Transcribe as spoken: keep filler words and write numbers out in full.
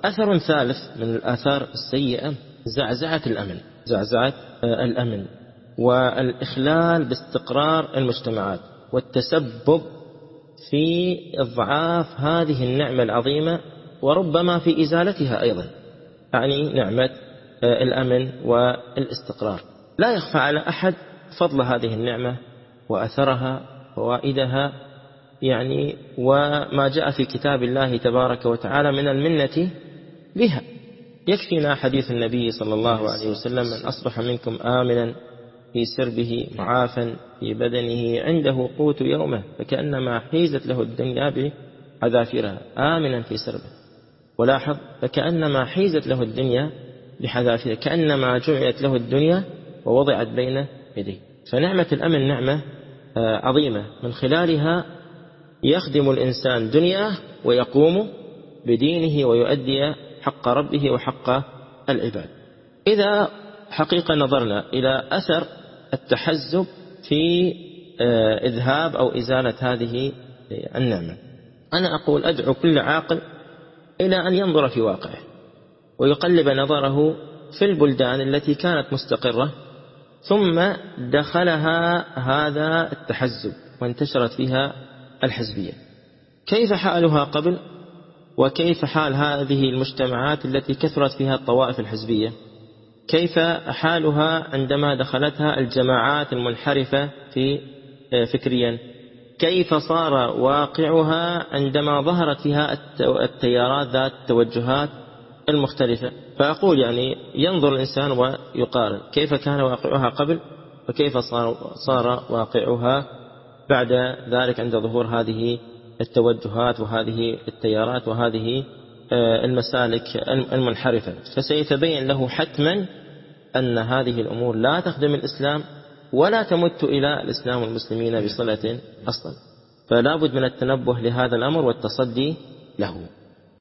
أثر ثالث من الآثار السيئة زعزعة الأمن، زعزعة الأمن والإخلال باستقرار المجتمعات، والتسبب في إضعاف هذه النعمة العظيمة وربما في إزالتها أيضا، يعني نعمة الأمن والاستقرار. لا يخفى على أحد فضل هذه النعمة وأثرها وفوائدها، يعني وما جاء في كتاب الله تبارك وتعالى من المنة بها. يكفينا حديث النبي صلى الله عليه وسلم: من أصبح منكم آمنا في سربه معافا في بدنه عنده قوت يومه فكأنما حيزت له الدنيا بحذافيرها. آمنا في سربه، ولاحظ فكأنما حيزت له الدنيا بحذافيرها، كأنما جعلت له الدنيا ووضعت بين يديه. فنعمة الأمن نعمة عظيمة، من خلالها يخدم الإنسان دنياه ويقوم بدينه ويؤدي حق ربه وحق العباد. إذا حقيقة نظرنا إلى أثر التحزب في إذهاب أو إزالة هذه النعمة، أنا أقول أدعو كل عاقل إلى أن ينظر في واقعه ويقلب نظره في البلدان التي كانت مستقرة ثم دخلها هذا التحزب وانتشرت فيها الحزبية. كيف حالها قبل، وكيف حال هذه المجتمعات التي كثرت فيها الطوائف الحزبية؟ كيف حالها عندما دخلتها الجماعات المنحرفة في فكريا؟ كيف صار واقعها عندما ظهرت فيها التيارات ذات التوجهات المختلفة؟ فأقول يعني ينظر الإنسان ويقارن كيف كان واقعها قبل وكيف صار, صار واقعها بعد ذلك عند ظهور هذه التوجهات وهذه التيارات وهذه المسالك المنحرفة. فسيتبين له حتما أن هذه الأمور لا تخدم الإسلام ولا تمت إلى الإسلام والمسلمين بصلة أصلا. فلا بد من التنبه لهذا الأمر والتصدي له.